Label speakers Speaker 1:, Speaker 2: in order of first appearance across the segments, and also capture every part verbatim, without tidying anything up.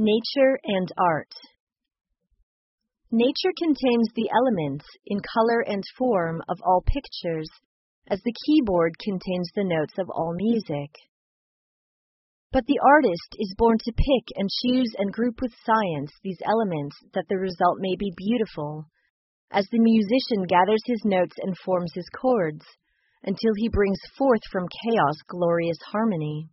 Speaker 1: Nature and art. Nature contains the elements in color and form of all pictures, as the keyboard contains the notes of all music. But the artist is born to pick and choose and group with science these elements that the result may be beautiful, as the musician gathers his notes and forms his chords, until he brings forth from chaos glorious harmony.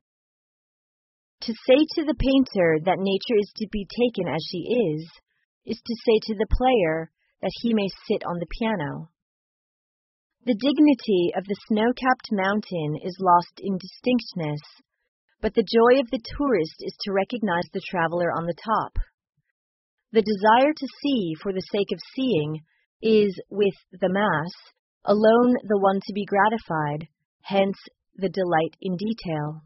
Speaker 1: To say to the painter that nature is to be taken as she is, is to say to the player that he may sit on the piano. The dignity of the snow-capped mountain is lost in distinctness, but the joy of the tourist is to recognize the traveler on the top. The desire to see for the sake of seeing is, with the mass, alone the one to be gratified, hence the delight in detail.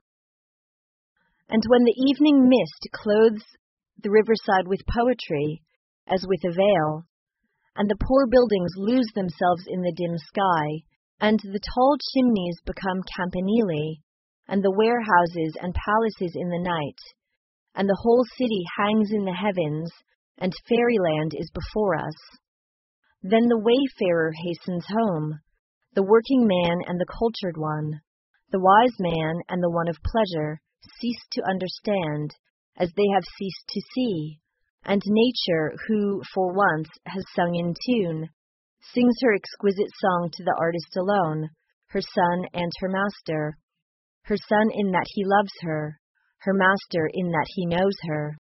Speaker 1: And when the evening mist clothes the riverside with poetry, as with a veil, and the poor buildings lose themselves in the dim sky, and the tall chimneys become campanili, and the warehouses and palaces in the night, and the whole city hangs in the heavens, and fairyland is before us, then the wayfarer hastens home, the working man and the cultured one, the wise man and the one of pleasure, cease to understand, as they have ceased to see, and nature, who, for once, has sung in tune, sings her exquisite song to the artist alone, her son and her master, her son in that he loves her, her master in that he knows her.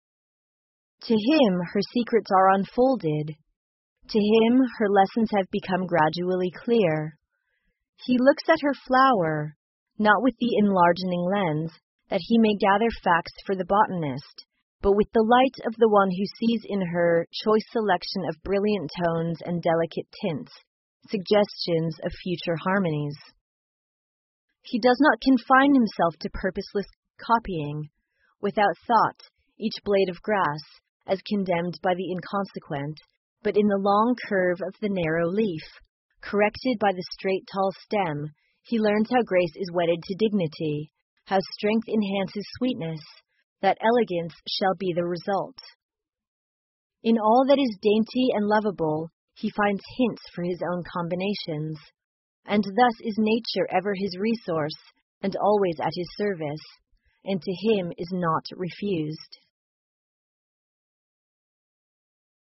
Speaker 1: To him her secrets are unfolded, to him her lessons have become gradually clear. He looks at her flower, not with the enlarging lens, that he may gather facts for the botanist, but with the light of the one who sees in her choice selection of brilliant tones and delicate tints, suggestions of future harmonies. He does not confine himself to purposeless copying, without thought, each blade of grass, as condemned by the inconsequent, but in the long curve of the narrow leaf, corrected by the straight tall stem, he learns how grace is wedded to dignity, how strength enhances sweetness, that elegance shall be the result. In all that is dainty and lovable, he finds hints for his own combinations, and thus is nature ever his resource, and always at his service, and to him is naught refused.